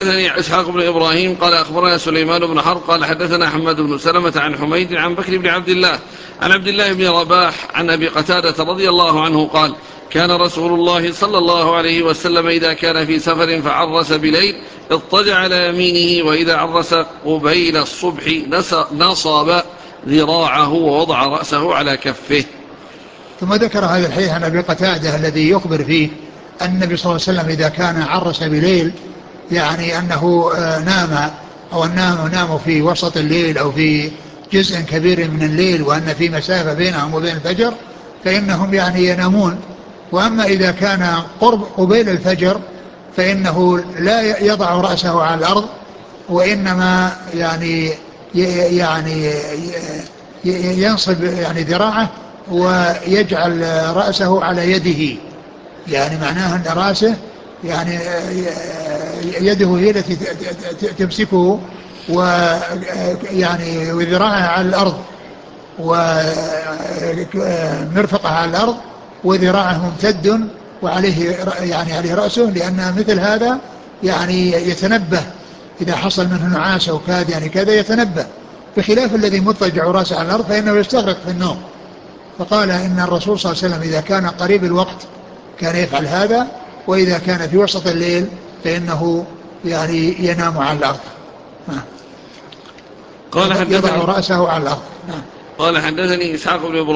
حدثني إسحاق بن إبراهيم قال أخبرنا سليمان بن حرب قال حدثنا حماد بن سلمة عن حميد عن بكر بن عبد الله عن عبد الله بن رباح عن أبي قتادة رضي الله عنه قال كان رسول الله صلى الله عليه وسلم إذا كان في سفر فعرس بليل اضطجع على يمينه، وإذا عرس قبيل الصبح نصب ذراعه ووضع رأسه على كفه. ثم ذكر هذا الحديث عن أبي قتادة الذي يخبر فيه أن النبي صلى الله عليه وسلم إذا كان عرس بليل، يعني أنه نام أو نام في وسط الليل أو في جزء كبير من الليل وأن في مسافة بينهم وبين الفجر، فإنهم يعني ينامون. وأما إذا كان قبيل الفجر فإنه لا يضع رأسه على الأرض، وإنما يعني ينصب يعني ذراعه ويجعل رأسه على يده، يعني معناه أن رأسه يعني يده هي التي تمسكه، ويعني وذراعه على الأرض ومرفقه على الأرض وذراعه ممتد وعليه يعني عليه رأسه، لأن مثل هذا يعني يتنبه إذا حصل منه نعاس أو كاد يعني كذا يتنبه، بخلاف الذي مضطجع رأسه على الأرض فإنه يستغرق في النوم. فقال إن الرسول صلى الله عليه وسلم إذا كان قريب الوقت كان يفعل هذا، وإذا كان في وسط الليل فإنه يعني ينام على الأرض، قال يضع رأسه على الأرض. قال حدثني إسحاق بن إبراهيم